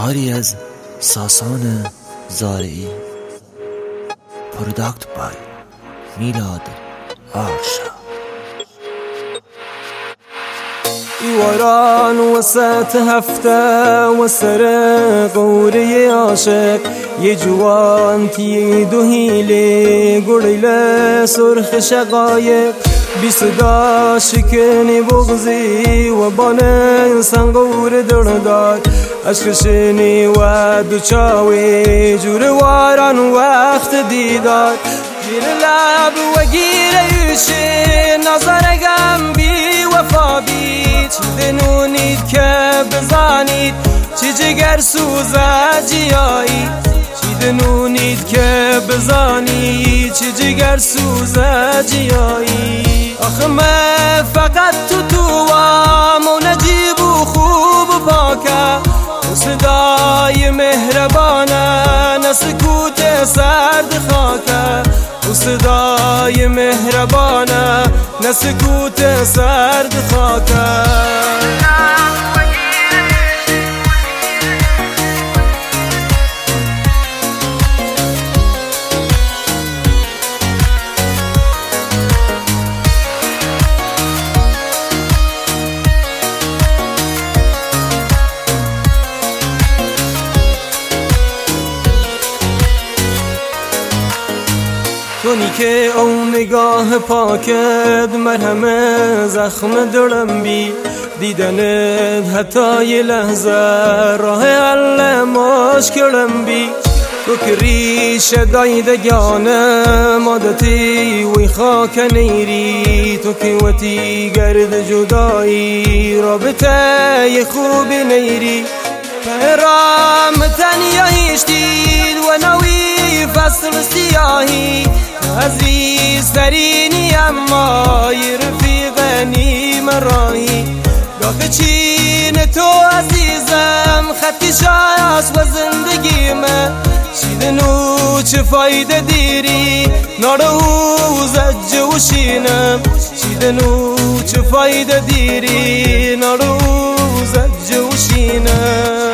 بهاری از ساسان زارعی. پروداکت بای میلاد آرشا. واران وسط هفته و سر قوری عاشق یه جوان تی دو هیله گلیل سرخ شقایق بی صدا شکنی بغزی و بانه سنگور دردار اشکشنی و دوچاوی جور واران وقت دیدار گیر لب و گیر یوشی نظرگم بی وفا بی چی دنونید که بزانید چی جگر سوزه جیایی چی دنونید که بزانید چی جگر سوزه جیایی آخه من فقط تو و نجیب و خوب و پاکه و صدای مهربانه نسکوت سرد خاکه و صدای مهربانه نسکوت سرد خاکه تونی که اون نگاه پاکت مرهم زخم دلم بی دیدنت حتی یه لحظه راه حل مشکلم بی تو که ریشه دایدگانم عادتی وی خاک نیری تو که وتی گرد جدایی رابطه یه خوبی نیری پرام تنیاییش دید و نوی فصل سیاهی عزیز ترینی اما یه رفیقنی مراهی داغ چین تو عزیزم خطی شاست و زندگی من شیدنو چه فایده دیری ناروز جوشینم شیدنو چه فایده دیری ناروز جوشینم